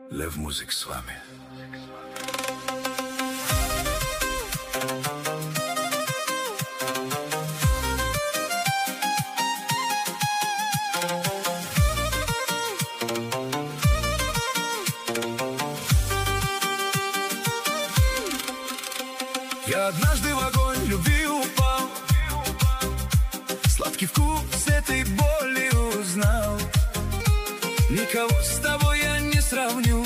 Лев Музик с вами. Я однажды в огонь любви упал, сладкий вкус этой боли узнал. Никого с тобой я не сравню,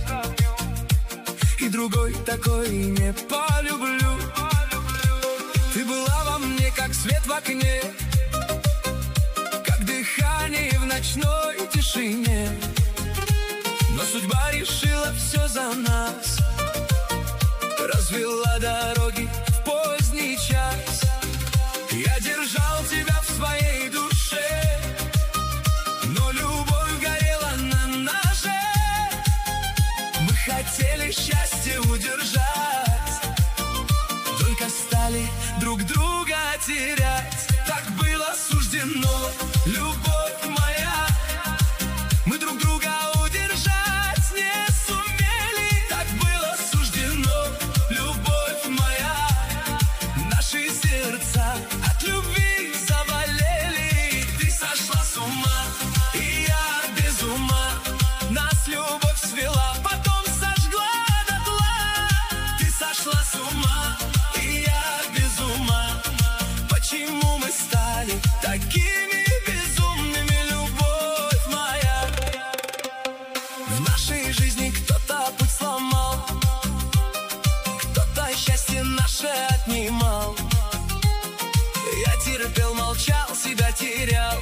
и другой такой не полюблю. Ты была во мне, как свет в окне, как дыхание в ночной тишине. Но судьба решила все за нас, развела дороги в поздний час. Я держал тебя в своей душе, но любовь горела на ноже. Мы хотели счастье удержать, только стали друг друга терять. Так было суждено, любовь моя. Мы друг друга удержать не сумели. Так было суждено, любовь моя. Наши сердца от любви заболели. Ты сошла с ума, и я без ума. Нас любовь свела, потом сожгла дотла. Ты сошла с ума, и я без ума. Почему мы стали такими безумными, любовь моя? В нашей жизни кто-то путь сломал, кто-то счастье наше отнимал. Я терпел, молчал, себя терял,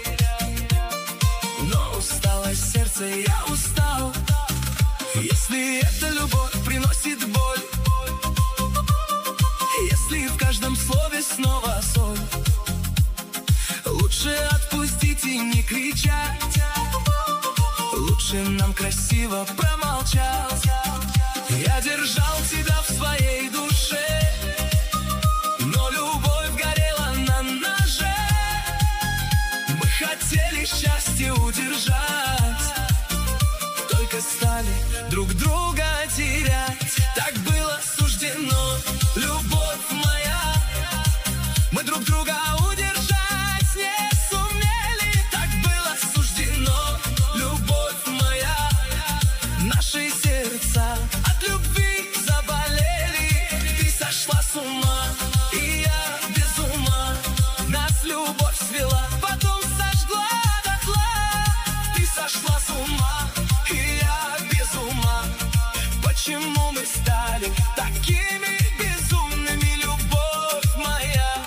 но устало сердце, я устал. Если эта любовь приносит боль, если в каждом слове снова соль, лучше отпустить и не кричать. Лучше нам красиво промолчать. Я держал тебя в своей душе, но любовь горела на ноже. Мы хотели счастье удержать, только стали друг друга терять. Так было суждено, любовь моя. Мы друг друга удержать не сумели. Так было суждено, любовь моя. Наши сердца от любви заболели. Ты сошла с ума, и я без ума. Нас любовь свела, потом сожгла дотла. Ты сошла с ума, и я без ума. Почему мы стали такими безумными, любовь моя?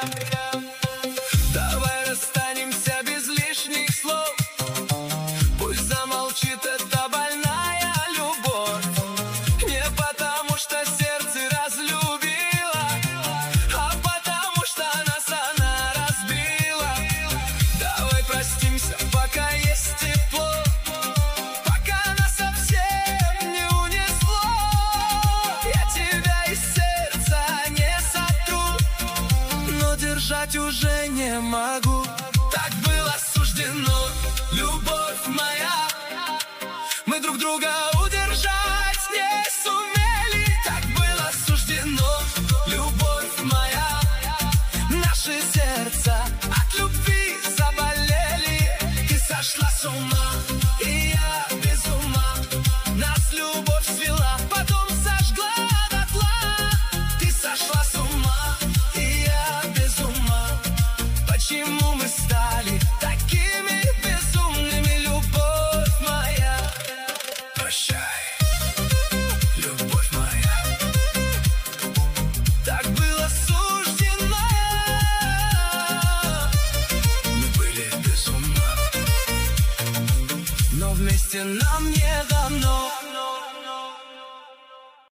Давай расстанемся без лишних слов, пусть замолчит эта больная любовь. Не потому что сердце разлюбила, а потому что нас она разбила. Давай простимся, пока есть тепло, пока нас совсем не унесло. Я тебя из сердца не сотру, но держать уже не могу. Так было суждено, любовь моя. Мы друг друга удержать не сумели. Так было суждено, любовь моя. Наши сердца от любви заболели. Ты сошла с ума, и я без ума. Нас любовь свела, потом сожгла дотла. Ты сошла с ума, и я без ума. Почему мы стали такими безумными, любовь моя? Прощай, любовь моя. Так было суждено, мы были без ума, но вместе нам не дано.